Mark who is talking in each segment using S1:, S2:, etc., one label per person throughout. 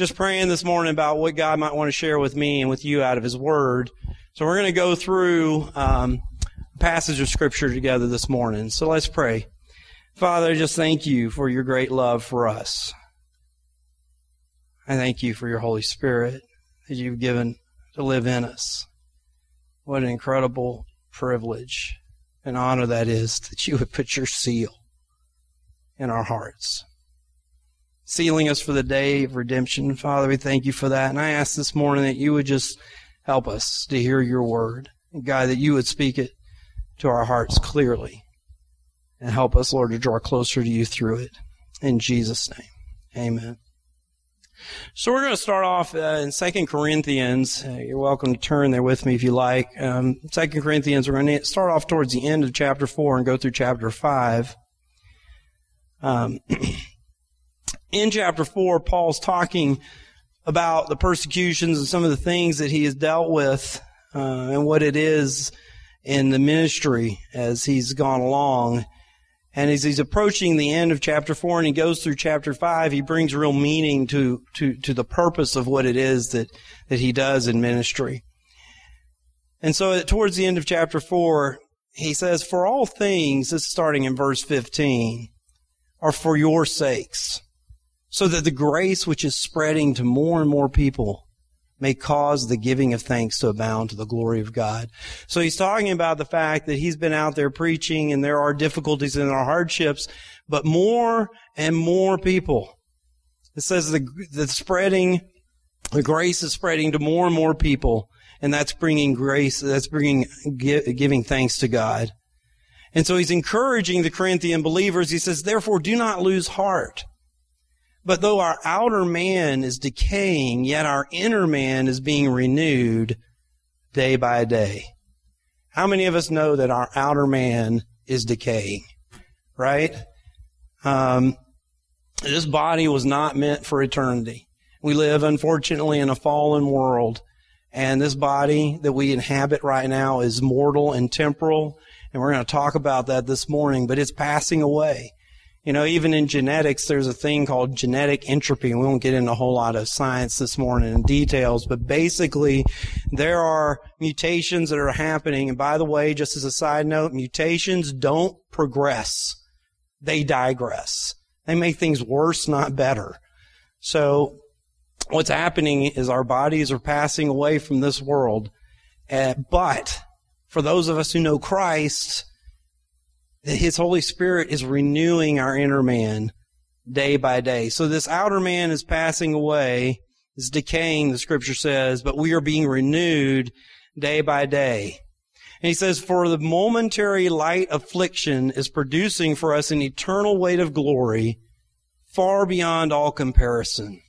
S1: just praying this morning about what God might want to share with me and with you out of His Word. So we're going to go through a passage of Scripture together this morning. So let's pray. Father, I just thank you for your great love for us. I thank you for your Holy Spirit that you've given to live in us. What an incredible privilege and honor that is, that you would put your seal in our hearts, sealing us for the day of redemption. Father, we thank you for that. And I ask this morning that you would just help us to hear your word. And God, that you would speak it to our hearts clearly. And help us, Lord, to draw closer to you through it. In Jesus' name, amen. So we're going to start off in 2 Corinthians. You're welcome to turn there with me if you like. 2 Corinthians, we're going to start off towards the end of chapter 4 and go through chapter 5. In chapter 4, Paul's talking about the persecutions and some of the things that he has dealt with and what it is in the ministry as he's gone along. And as he's approaching the end of chapter 4 and he goes through chapter 5, he brings real meaning to the purpose of what it is that he does in ministry. And so towards the end of chapter 4, he says, "For all things," this is starting in verse 15, "are for your sakes, so that the grace which is spreading to more and more people may cause the giving of thanks to abound to the glory of God." So he's talking about the fact that he's been out there preaching and there are difficulties and there are hardships, but more and more people. It says the grace is spreading to more and more people, and that's bringing grace, that's bringing giving thanks to God. And so he's encouraging the Corinthian believers. He says, "Therefore do not lose heart. But though our outer man is decaying, yet our inner man is being renewed day by day." How many of us know that our outer man is decaying? Right? This body was not meant for eternity. We live, unfortunately, in a fallen world. And this body that we inhabit right now is mortal and temporal. And we're going to talk about that this morning, but it's passing away. You know, even in genetics, there's a thing called genetic entropy. We won't get into a whole lot of science this morning in details, but basically there are mutations that are happening. And by the way, just as a side note, mutations don't progress. They digress. They make things worse, not better. So what's happening is our bodies are passing away from this world. But for those of us who know Christ, His Holy Spirit is renewing our inner man day by day. So this outer man is passing away, is decaying, the Scripture says, but we are being renewed day by day. And he says, "For the momentary light affliction is producing for us an eternal weight of glory far beyond all comparison."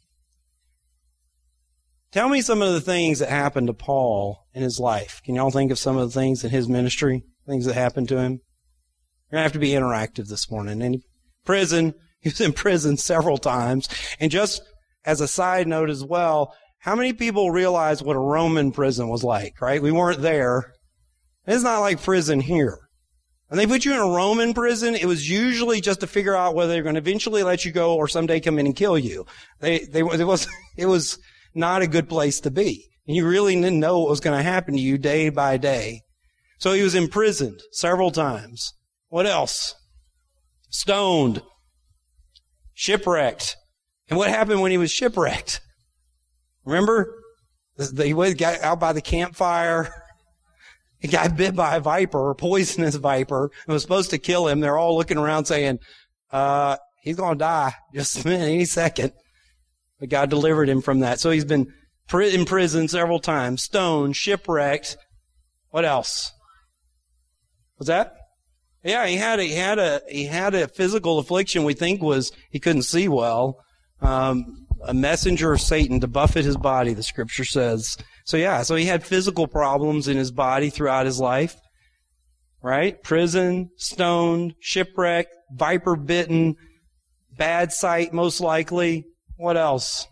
S1: Tell me some of the things that happened to Paul in his life. Can y'all think of some of the things in his ministry, things that happened to him? You're going to have to be interactive this morning. And he was in prison several times. And just as a side note as well, how many people realize what a Roman prison was like, right? We weren't there. It's not like prison here. When they put you in a Roman prison, it was usually just to figure out whether they're going to eventually let you go or someday come in and kill you. It was not a good place to be. And you really didn't know what was going to happen to you day by day. So he was imprisoned several times. What else? Stoned. Shipwrecked. And what happened when he was shipwrecked? Remember? He got out by the campfire. He got bit by a viper, a poisonous viper. It was supposed to kill him. They're all looking around saying, he's going to die just any second. But God delivered him from that. So he's been in prison several times. Stoned, shipwrecked. What else? What's that? Yeah, he had a physical affliction. We think was he couldn't see well. A messenger of Satan to buffet his body, the Scripture says. So he had physical problems in his body throughout his life. Right? Prison, stoned, shipwrecked, viper bitten, bad sight most likely. What else?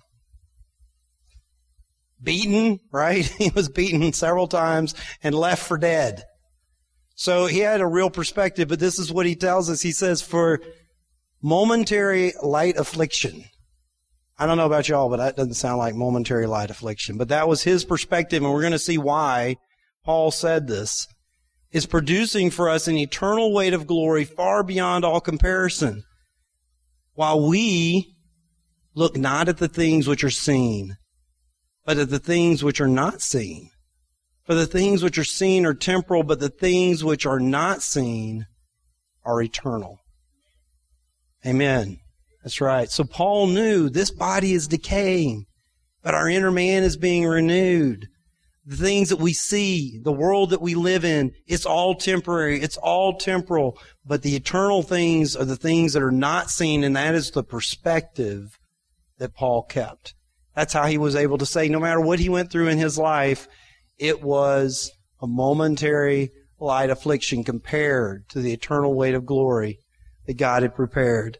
S1: Beaten, right? He was beaten several times and left for dead. So he had a real perspective, but this is what he tells us. He says, "For momentary light affliction." I don't know about y'all, but that doesn't sound like momentary light affliction. But that was his perspective, and we're going to see why Paul said this. Is producing for us an eternal weight of glory far beyond all comparison. While we look not at the things which are seen, but at the things which are not seen. For the things which are seen are temporal, but the things which are not seen are eternal. Amen. That's right. So Paul knew this body is decaying, but our inner man is being renewed. The things that we see, the world that we live in, it's all temporary, it's all temporal, but the eternal things are the things that are not seen, and that is the perspective that Paul kept. That's how he was able to say, no matter what he went through in his life, it was a momentary light affliction compared to the eternal weight of glory that God had prepared.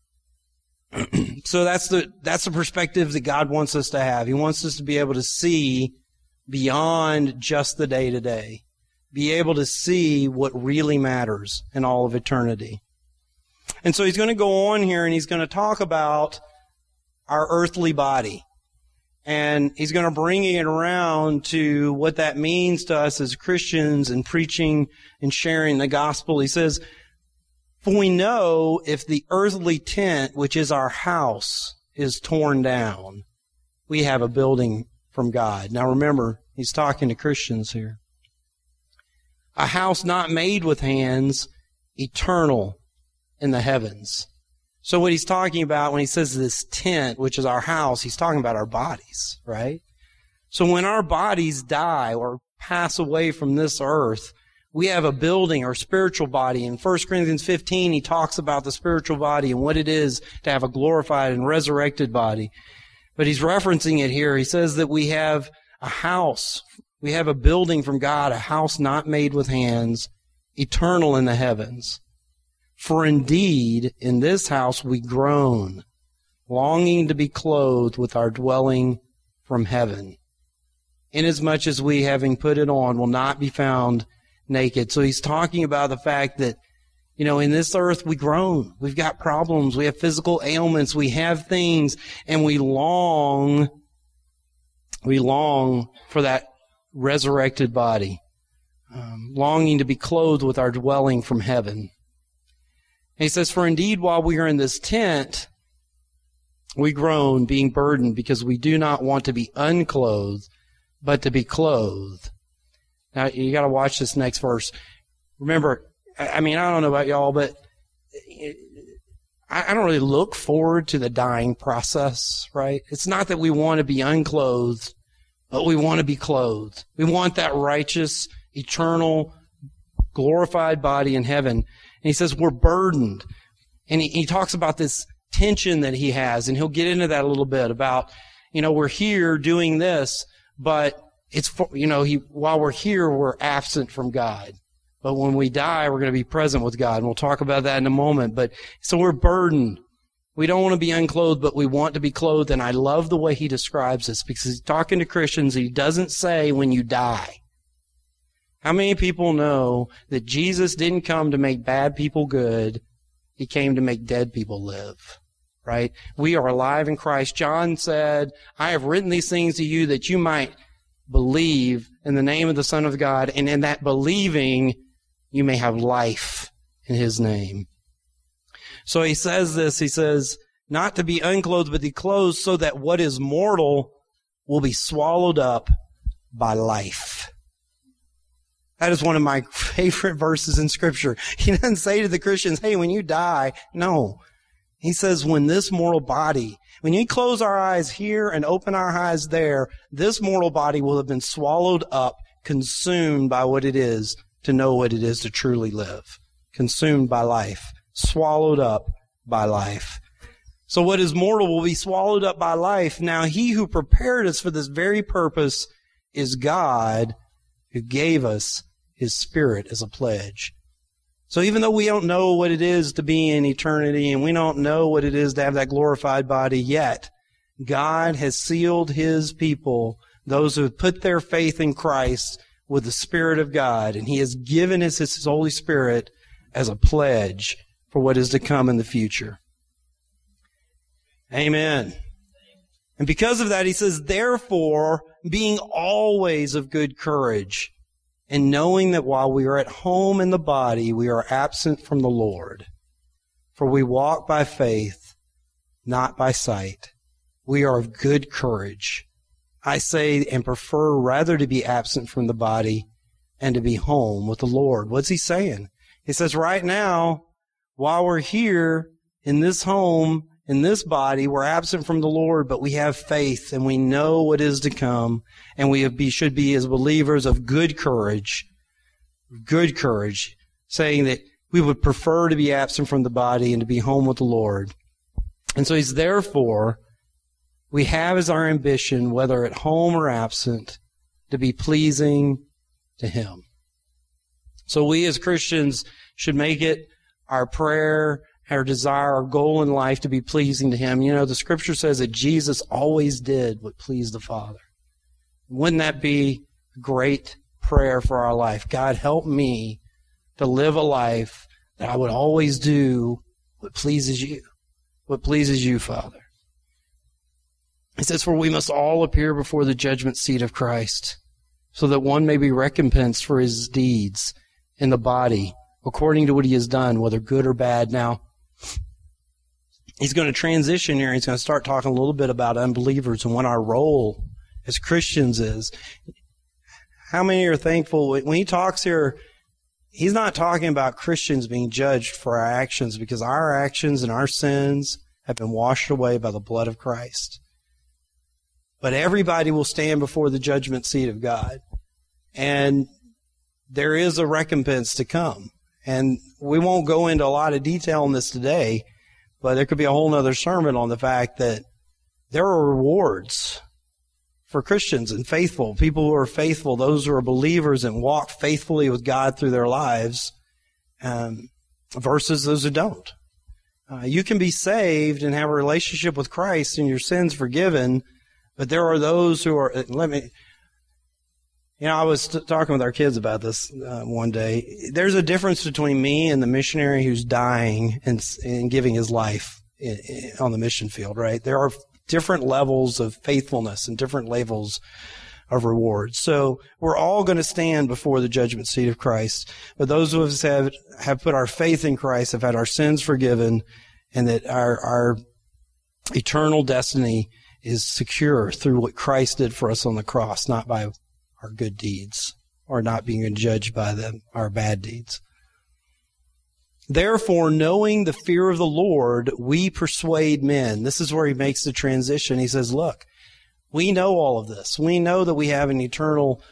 S1: So that's the perspective that God wants us to have. He wants us to be able to see beyond just the day-to-day. Be able to see what really matters in all of eternity. And so he's going to go on here and he's going to talk about our earthly body. And he's going to bring it around to what that means to us as Christians and preaching and sharing the gospel. He says, for we know if the earthly tent, which is our house, is torn down, we have a building from God. Now remember, he's talking to Christians here. A house not made with hands, eternal in the heavens. So what he's talking about when he says this tent, which is our house, he's talking about our bodies, right? So when our bodies die or pass away from this earth, we have a building or spiritual body. In 1 Corinthians 15, he talks about the spiritual body and what it is to have a glorified and resurrected body. But he's referencing it here. He says that we have a house. We have a building from God, a house not made with hands, eternal in the heavens. For indeed, in this house we groan, longing to be clothed with our dwelling from heaven, inasmuch as we, having put it on, will not be found naked. So he's talking about the fact that, in this earth we groan. We've got problems. We have physical ailments. We have things, and we long for that resurrected body, longing to be clothed with our dwelling from heaven. And he says, for indeed, while we are in this tent, we groan, being burdened, because we do not want to be unclothed, but to be clothed. Now, you got to watch this next verse. Remember, I don't know about y'all, but I don't really look forward to the dying process, right? It's not that we want to be unclothed, but we want to be clothed. We want that righteous, eternal, glorified body in heaven. And he says we're burdened. And he talks about this tension that he has, and he'll get into that a little bit about, we're here doing this, but it's for, while we're here, we're absent from God. But when we die, we're going to be present with God. And we'll talk about that in a moment. But so we're burdened. We don't want to be unclothed, but we want to be clothed. And I love the way he describes this, because he's talking to Christians. He doesn't say when you die. How many people know that Jesus didn't come to make bad people good? He came to make dead people live, right? We are alive in Christ. John said, I have written these things to you that you might believe in the name of the Son of God, and in that believing, you may have life in his name. So he says this, he says, not to be unclothed, but to be clothed, so that what is mortal will be swallowed up by life. That is one of my favorite verses in Scripture. He doesn't say to the Christians, hey, when you die, no. He says, when this mortal body, when you close our eyes here and open our eyes there, this mortal body will have been swallowed up, consumed by what it is to know what it is to truly live. Consumed by life. Swallowed up by life. So what is mortal will be swallowed up by life. Now he who prepared us for this very purpose is God, who gave us his Spirit as a pledge. So even though we don't know what it is to be in eternity, and we don't know what it is to have that glorified body yet, God has sealed his people, those who have put their faith in Christ, with the Spirit of God, and he has given us his Holy Spirit as a pledge for what is to come in the future. Amen. And because of that, he says, therefore, being always of good courage, and knowing that while we are at home in the body, we are absent from the Lord. For we walk by faith, not by sight. We are of good courage. I say and prefer rather to be absent from the body and to be home with the Lord. What's he saying? He says right now, while we're here in this home, in this body, we're absent from the Lord, but we have faith and we know what is to come, and we should be as believers of good courage, saying that we would prefer to be absent from the body and to be home with the Lord. And so he's therefore, we have as our ambition, whether at home or absent, to be pleasing to him. So we as Christians should make it our prayer, our desire, our goal in life to be pleasing to him. You know, the scripture says that Jesus always did what pleased the Father. Wouldn't that be a great prayer for our life? God, help me to live a life that I would always do what pleases you, Father. It says, for we must all appear before the judgment seat of Christ, so that one may be recompensed for his deeds in the body, according to what he has done, whether good or bad. Now, he's going to transition here. He's going to start talking a little bit about unbelievers and what our role as Christians is. How many are thankful? When he talks here, he's not talking about Christians being judged for our actions, because our actions and our sins have been washed away by the blood of Christ. But everybody will stand before the judgment seat of God. And there is a recompense to come. And we won't go into a lot of detail on this today, but there could be a whole other sermon on the fact that there are rewards for Christians and faithful, people who are faithful, those who are believers and walk faithfully with God through their lives, versus those who don't. You can be saved and have a relationship with Christ and your sins forgiven, but there are those who are, I was talking with our kids about this one day. There's a difference between me and the missionary who's dying and giving his life on the mission field, right? There are different levels of faithfulness and different levels of rewards. So we're all going to stand before the judgment seat of Christ. But those of us who have put our faith in Christ, have had our sins forgiven, and that our eternal destiny is secure through what Christ did for us on the cross, not by our good deeds, or not being judged by them, our bad deeds. Therefore, knowing the fear of the Lord, we persuade men. This is where he makes the transition. He says, look, we know all of this. We know that we have an eternal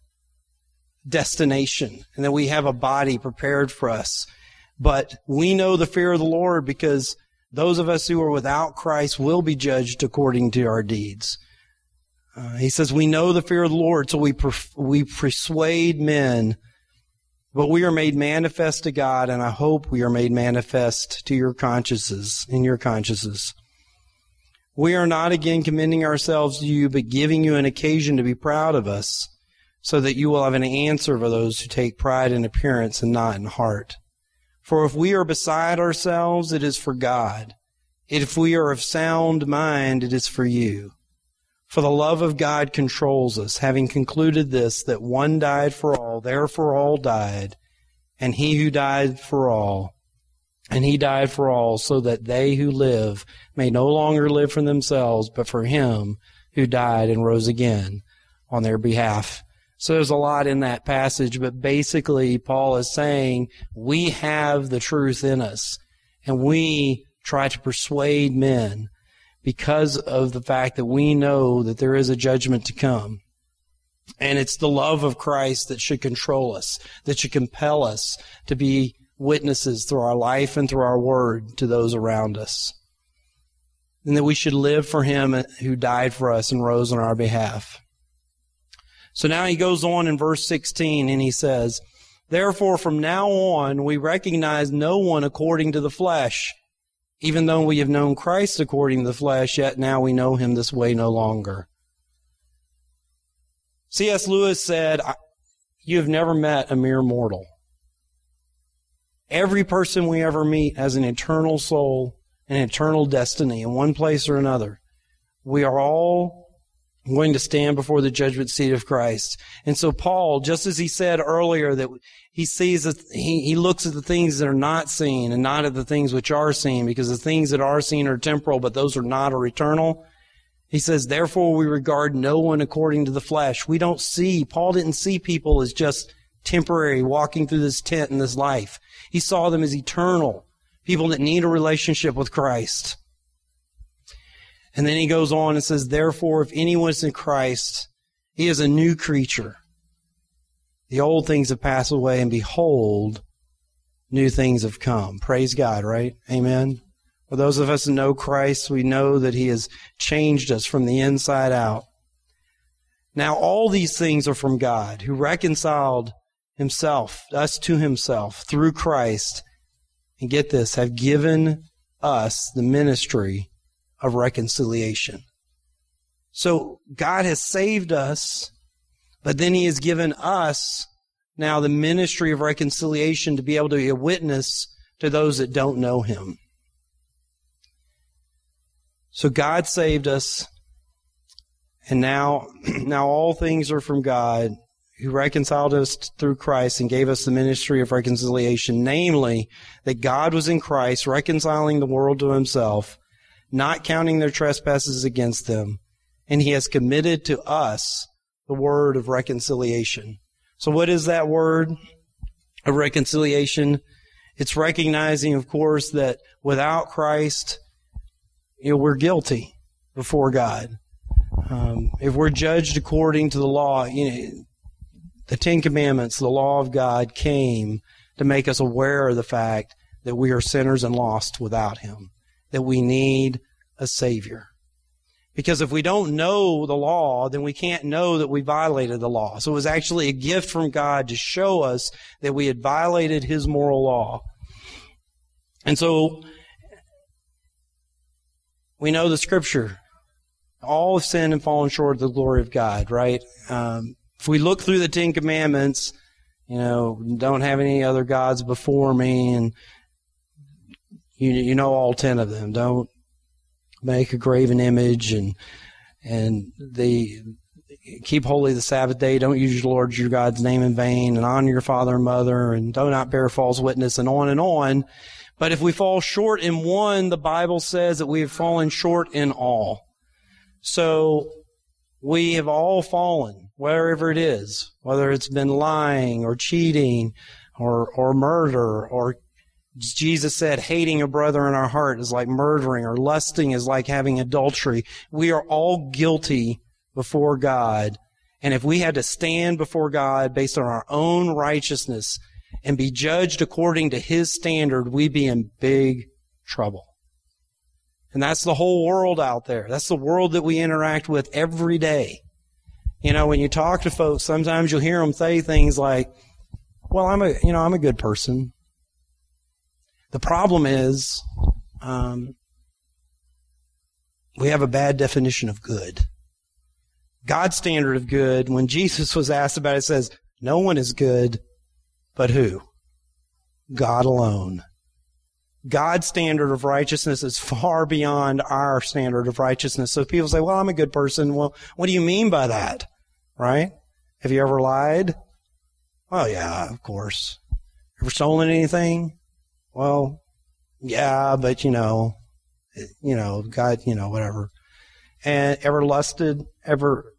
S1: destination and that we have a body prepared for us. But we know the fear of the Lord because those of us who are without Christ will be judged according to our deeds. He says, we know the fear of the Lord, so we persuade men, but we are made manifest to God, and I hope we are made manifest to your consciences, in your consciences. We are not again commending ourselves to you, but giving you an occasion to be proud of us, so that you will have an answer for those who take pride in appearance and not in heart. For if we are beside ourselves, it is for God. If we are of sound mind, it is for you. For the love of God controls us, having concluded this, that one died for all, therefore all died, and he who died for all, and he died for all, so that they who live may no longer live for themselves, but for him who died and rose again on their behalf. So there's a lot in that passage, but basically Paul is saying we have the truth in us, and we try to persuade men because of the fact that we know that there is a judgment to come. And it's the love of Christ that should control us, that should compel us to be witnesses through our life and through our word to those around us. And that we should live for him who died for us and rose on our behalf. So now he goes on in verse 16 and he says, therefore from now on we recognize no one according to the flesh. Even though we have known Christ according to the flesh, yet now we know him this way no longer. C.S. Lewis said, you have never met a mere mortal. Every person we ever meet has an eternal soul, an eternal destiny in one place or another. We are all going to stand before the judgment seat of Christ. And so Paul, just as he said earlier that he sees that he looks at the things that are not seen and not at the things which are seen, because the things that are seen are temporal, but those are not or eternal. He says, therefore we regard no one according to the flesh. Paul didn't see people as just temporary walking through this tent in this life. He saw them as eternal, people that need a relationship with Christ. And then he goes on and says, therefore, if anyone is in Christ, he is a new creature. The old things have passed away, and behold, new things have come. Praise God, right? Amen. For those of us who know Christ, we know that He has changed us from the inside out. Now, all these things are from God, who reconciled us to Himself through Christ, and get this, have given us the ministry of reconciliation. So God has saved us, but then He has given us now the ministry of reconciliation to be able to be a witness to those that don't know Him. So God saved us, and now all things are from God, who reconciled us through Christ and gave us the ministry of reconciliation, namely that God was in Christ reconciling the world to Himself, not counting their trespasses against them, and He has committed to us the word of reconciliation. So what is that word of reconciliation? It's recognizing, of course, that without Christ, we're guilty before God. If we're judged according to the law, the Ten Commandments, the law of God came to make us aware of the fact that we are sinners and lost without Him, that we need a Savior. Because if we don't know the law, then we can't know that we violated the law. So it was actually a gift from God to show us that we had violated His moral law. And so we know the Scripture. All have sinned and fallen short of the glory of God, right? If we look through the Ten Commandments, don't have any other gods before me, and you know all 10 of them. Don't make a graven image, and they keep holy the Sabbath day. Don't use your Lord your God's name in vain, and honor your father and mother, and do not bear false witness, and on and on. But if we fall short in one, the Bible says that we have fallen short in all. So we have all fallen, wherever it is, whether it's been lying or cheating or murder, or Jesus said hating a brother in our heart is like murdering, or lusting is like having adultery. We are all guilty before God. And if we had to stand before God based on our own righteousness and be judged according to His standard, we'd be in big trouble. And that's the whole world out there. That's the world that we interact with every day. When you talk to folks, sometimes you'll hear them say things like, well, I'm a good person. The problem is, we have a bad definition of good. God's standard of good, when Jesus was asked about it, says, no one is good, but who? God alone. God's standard of righteousness is far beyond our standard of righteousness. So if people say, well, I'm a good person, well, what do you mean by that? Right? Have you ever lied? Well, yeah, of course. Ever stolen anything? Well, yeah, but God, whatever. And ever lusted? Ever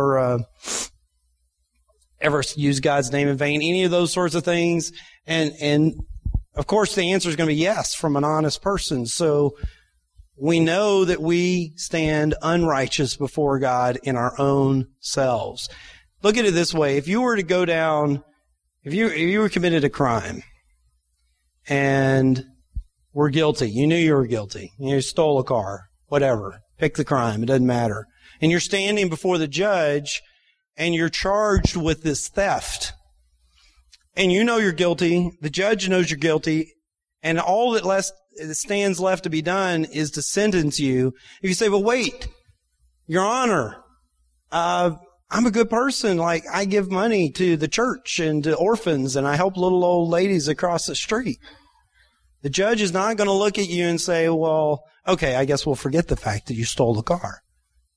S1: used God's name in vain? Any of those sorts of things? And of course, the answer is going to be yes from an honest person. So we know that we stand unrighteous before God in our own selves. Look at it this way. If you were to go down, if you were committed a crime and were guilty, you knew you were guilty, you stole a car, whatever, pick the crime, it doesn't matter. And you're standing before the judge and you're charged with this theft. And you know you're guilty, the judge knows you're guilty, and all that stands left to be done is to sentence you. If you say, well, wait, Your Honor, I'm a good person. Like, I give money to the church and to orphans, and I help little old ladies across the street. The judge is not going to look at you and say, well, okay, I guess we'll forget the fact that you stole the car.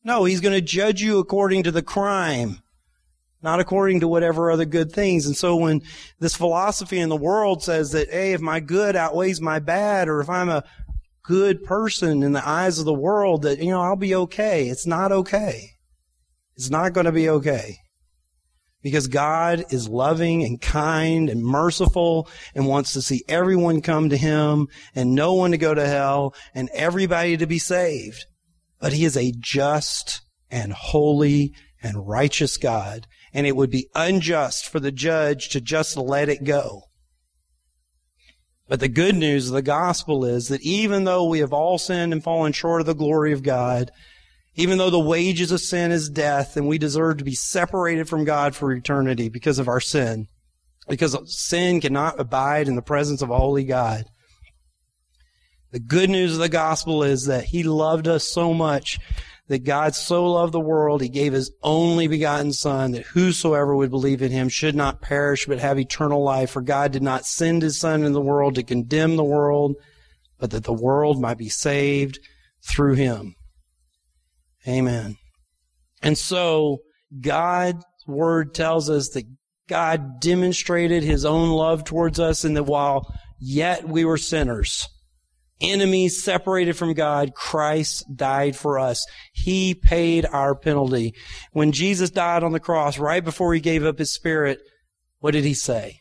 S1: No, He's going to judge you according to the crime, not according to whatever other good things. And so when this philosophy in the world says that, hey, if my good outweighs my bad, or if I'm a good person in the eyes of the world, that, I'll be okay. It's not okay. It's not going to be okay. Because God is loving and kind and merciful and wants to see everyone come to Him and no one to go to hell and everybody to be saved. But He is a just and holy and righteous God. And it would be unjust for the judge to just let it go. But the good news of the gospel is that even though we have all sinned and fallen short of the glory of God, even though the wages of sin is death and we deserve to be separated from God for eternity because of our sin, because sin cannot abide in the presence of a holy God, the good news of the gospel is that He loved us so much that God so loved the world, He gave His only begotten Son, that whosoever would believe in Him should not perish but have eternal life. For God did not send His Son in the world to condemn the world, but that the world might be saved through Him. Amen. And so God's Word tells us that God demonstrated His own love towards us, and that while yet we were sinners, enemies separated from God, Christ died for us. He paid our penalty. When Jesus died on the cross, right before He gave up His Spirit, what did He say?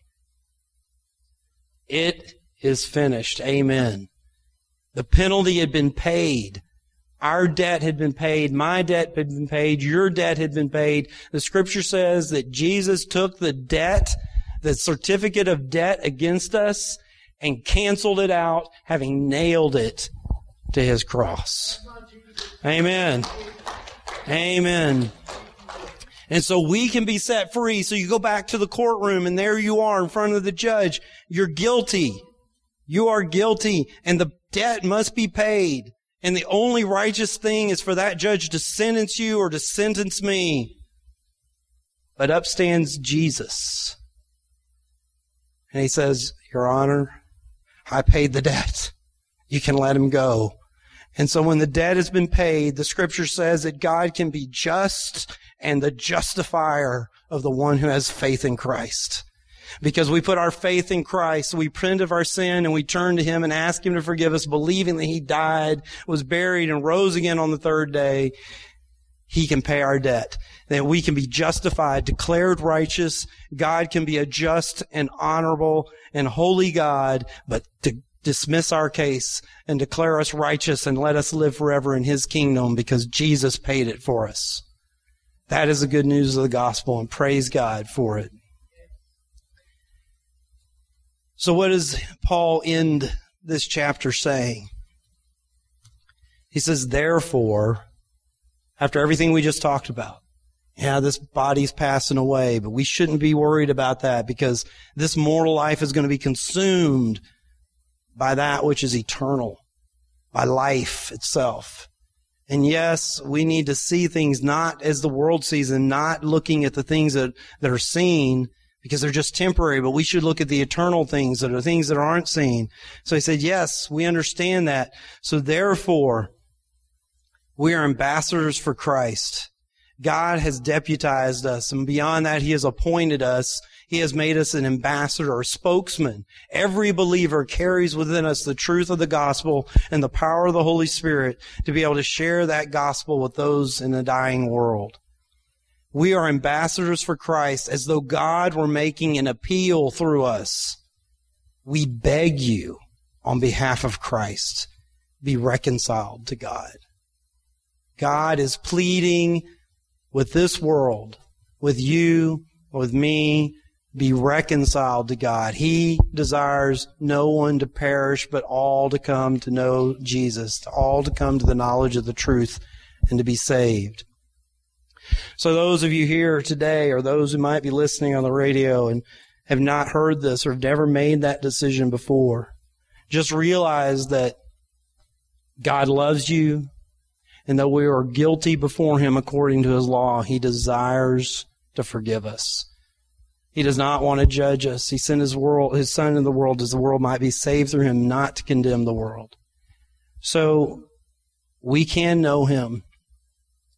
S1: It is finished. Amen. The penalty had been paid. Our debt had been paid. My debt had been paid. Your debt had been paid. The Scripture says that Jesus took the debt, the certificate of debt against us, and canceled it out, having nailed it to His cross. Amen. Amen. And so we can be set free. So you go back to the courtroom, and there you are in front of the judge. You're guilty. You are guilty, and the debt must be paid. And the only righteous thing is for that judge to sentence you or to sentence me. But up stands Jesus. And He says, Your Honor, I paid the debt. You can let him go. And so when the debt has been paid, the Scripture says that God can be just and the justifier of the one who has faith in Christ. Because we put our faith in Christ, we repent of our sin, and we turn to Him and ask Him to forgive us, believing that He died, was buried, and rose again on the third day. He can pay our debt. That we can be justified, declared righteous. God can be a just and honorable and holy God, but to dismiss our case and declare us righteous and let us live forever in His kingdom because Jesus paid it for us. That is the good news of the gospel, and praise God for it. So what does Paul end this chapter saying? He says, therefore, after everything we just talked about, this body's passing away, but we shouldn't be worried about that because this mortal life is going to be consumed by that which is eternal, by life itself. And yes, we need to see things not as the world sees and not looking at the things that are seen, because they're just temporary, but we should look at the eternal things that are things that aren't seen. So he said, yes, we understand that. So therefore, we are ambassadors for Christ. God has deputized us, and beyond that, He has appointed us. He has made us an ambassador, a spokesman. Every believer carries within us the truth of the gospel and the power of the Holy Spirit to be able to share that gospel with those in the dying world. We are ambassadors for Christ, as though God were making an appeal through us. We beg you, on behalf of Christ, be reconciled to God. God is pleading with this world, with you, with me, be reconciled to God. He desires no one to perish, but all to come to know Jesus, all to come to the knowledge of the truth and to be saved. So those of you here today, or those who might be listening on the radio and have not heard this or have never made that decision before, just realize that God loves you, and though we are guilty before Him according to His law, He desires to forgive us. He does not want to judge us. He sent His Son in the world as the world might be saved through Him, not to condemn the world. So we can know Him.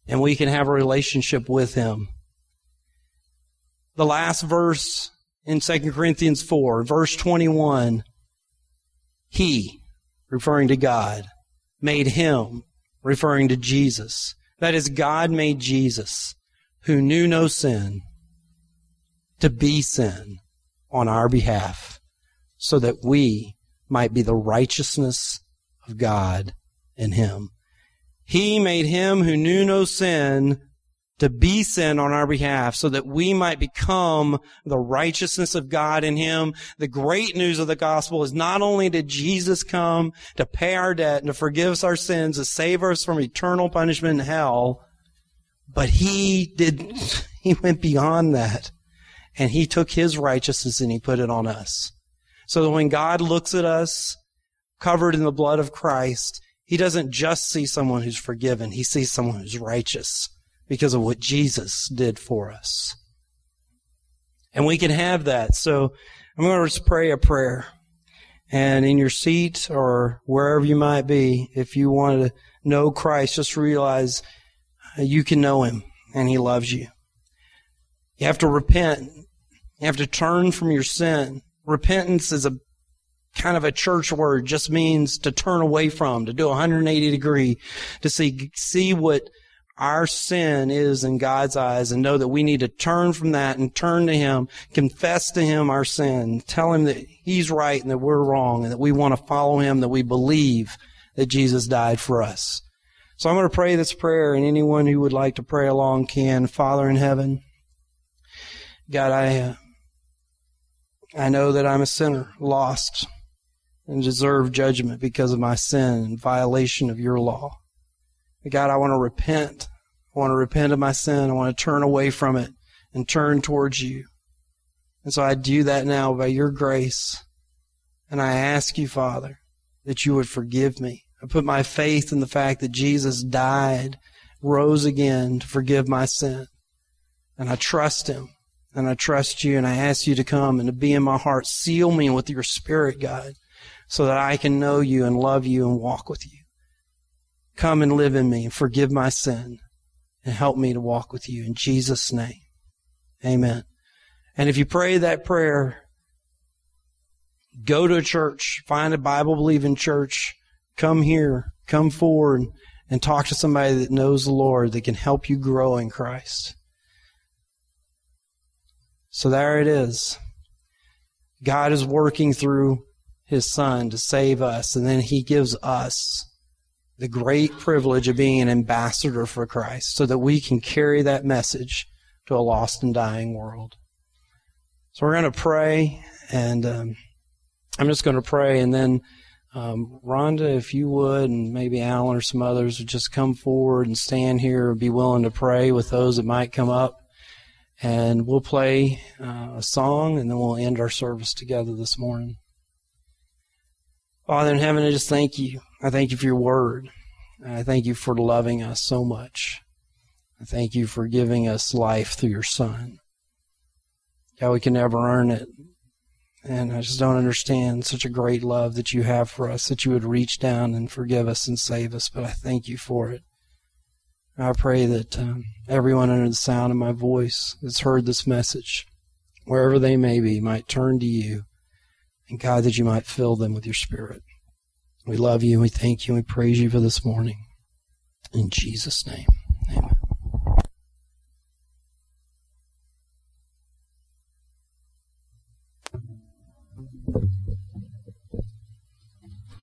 S1: and we can have a relationship with Him. The last verse in 2 Corinthians 4, verse 21, He, referring to God, made Him, referring to Jesus. That is, God made Jesus, who knew no sin, to be sin on our behalf, so that we might be the righteousness of God in Him. He made Him who knew no sin to be sin on our behalf, so that we might become the righteousness of God in Him. The great news of the gospel is not only did Jesus come to pay our debt and to forgive us our sins, to save us from eternal punishment in hell, but He went beyond that. And He took His righteousness and He put it on us. So that when God looks at us, covered in the blood of Christ, He doesn't just see someone who's forgiven. He sees someone who's righteous because of what Jesus did for us. And we can have that. So I'm going to just pray a prayer. And in your seat or wherever you might be, if you want to know Christ, just realize you can know Him and He loves you. You have to repent. You have to turn from your sin. Repentance is a kind of a church word, just means to turn away from, to do a 180 degree, to see what our sin is in God's eyes and know that we need to turn from that and turn to Him, confess to Him our sin, tell Him that He's right and that we're wrong and that we want to follow Him, that we believe that Jesus died for us. So I'm going to pray this prayer, and anyone who would like to pray along can. Father in heaven, God, I know that I'm a sinner, lost, and deserve judgment because of my sin and violation of your law. God, I want to repent. I want to repent of my sin. I want to turn away from it and turn towards you. And so I do that now by your grace. And I ask you, Father, that you would forgive me. I put my faith in the fact that Jesus died, rose again to forgive my sin. And I trust Him. And I trust you. And I ask you to come and to be in my heart. Seal me with your Spirit, God, so that I can know you and love you and walk with you. Come and live in me and forgive my sin and help me to walk with you in Jesus' name. Amen. And if you pray that prayer, go to a church, find a Bible-believing church, come here, come forward and talk to somebody that knows the Lord, that can help you grow in Christ. So there it is. God is working through His Son to save us, and then He gives us the great privilege of being an ambassador for Christ so that we can carry that message to a lost and dying world. So we're going to pray, and I'm just going to pray, and then Rhonda, if you would, and maybe Alan or some others would just come forward and stand here and be willing to pray with those that might come up. And we'll play a song, and then we'll end our service together this morning. Father in heaven, I just thank you. I thank you for your word. I thank you for loving us so much. I thank you for giving us life through your Son. God, we can never earn it. And I just don't understand such a great love that you have for us, that you would reach down and forgive us and save us. But I thank you for it. I pray that everyone under the sound of my voice that's heard this message, wherever they may be, might turn to you. And God, that you might fill them with your Spirit. We love you and we thank you and we praise you for this morning. In Jesus' name, amen.